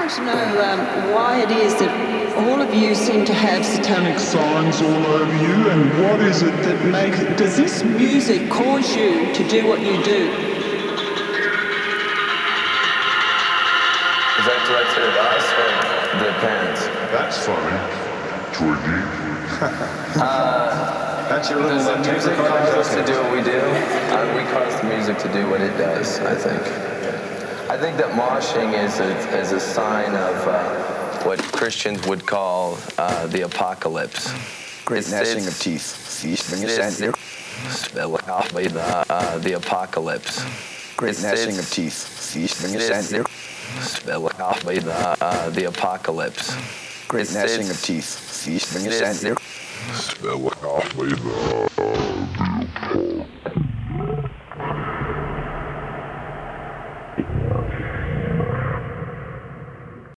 want to know why it is that all of you seem to have satanic signs all over you, and what is it that makes... Does this music cause you to do what you do? Is that directed at us or the parents? That's funny. Twiggy. That's your little Does the music recording? cause us to Okay. do what we do? We cause the music to do what it does, I think. I think that moshing is a sign of what Christians would call the apocalypse. Great gnashing of teeth. Feast, bring us in here. The apocalypse. Great gnashing of teeth. Feast, bring us in here. The apocalypse. Great gnashing of teeth. Feast, bring us in here. Spell it out,